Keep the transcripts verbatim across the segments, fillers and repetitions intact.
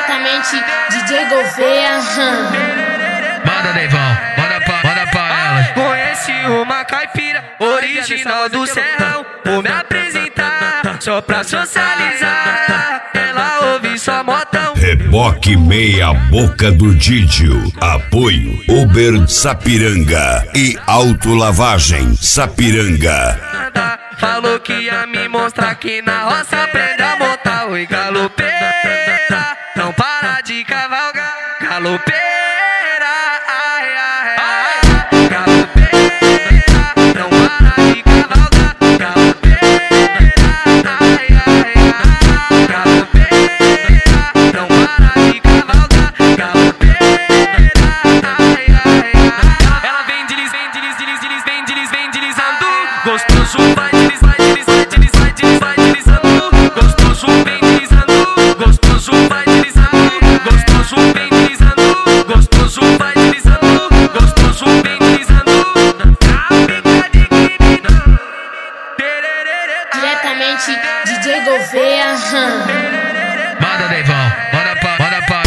Diretamente D J Gouveia. Manda, Neivão, manda pra, manda pra ela. Conheci uma caipira original do Serrão. Vou me apresentar só pra socializar. Ela ouve só motão. Reboque meia boca do Didio. Apoio Uber Sapiranga e Autolavagem Sapiranga. Falou que ia me mostrar que na roça aprende a montar. Oi, galopeira, não para de cavalgar. Galopeira, ai, ai, ai. Galopeira, não para de cavalgar. Galopeira, ai, ai, ai. Galopeira, não para de cavalgar. Galopeira, ai, ai, ai. Ela vem delis, vem delis, delis, delis, vem delis, vem deslizando. Gostoso vai delis, vai delis, vai delis, vai delis, vai deslizando. Gostoso vem deslizando. Gostoso vai deslizando. Gostoso vem deslizando. Gostoso vai deslizando. Gostoso vem deslizando. Amiga de criminoso. Diretamente D J Gouveia. Manda, Neivão, manda pra, manda pra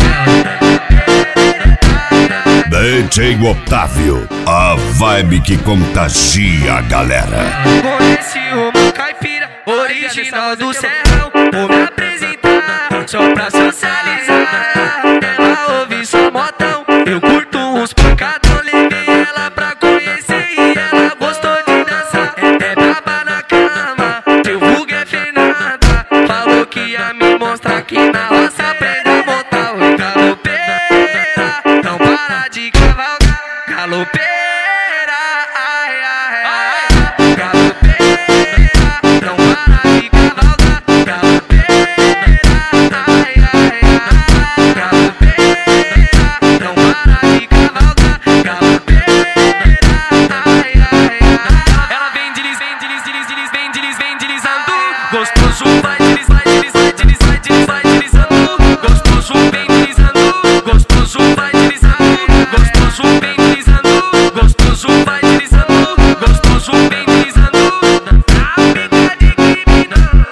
ela. D J Otávio, a vibe que contagia a galera. Conheci uma caipira original do Serrão. Vou me apresentar só pra socializar. Ela ouve só motão. Eu curto uns pancadão. Levei ela pra conhecer e ela gostou de dançar. É braba na cama, teu vulgo é Fernanda. Falou que ia me mostrar que na roça aprende a montar. Oi, galopeira, não para de cavalgar. Galopeira, ai, ai, ai. Galopeira, não para de cavalgar. Galopeira, ai, ai, ai. Galopeira, não para de cavalgar. Galopeira, ai, ai, ai. Ela vem delis, vem delis, delis, delis, vem delis, vem deslizando. Gostoso vai delis, vai delis, vai delis, vai delis, vai deslizando. Gostoso vem deslizando. Gostoso vai deslizando. Gostoso vem deslizando. Gostoso vai deslizando. Gostoso vem deslizando. Amiga de criminoso.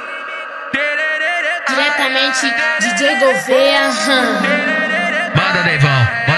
Diretamente D J Gouveia. Manda, Neivão,